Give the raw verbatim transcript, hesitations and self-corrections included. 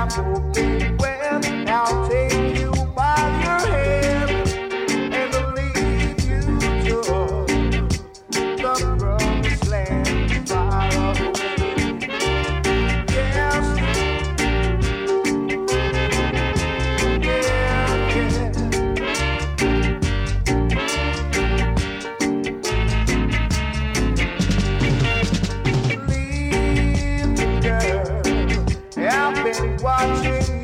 Okay, well, I'll take you by your hand and lead you to the promised land far away. Yes, yeah, yeah. Leave the girl, I've been watching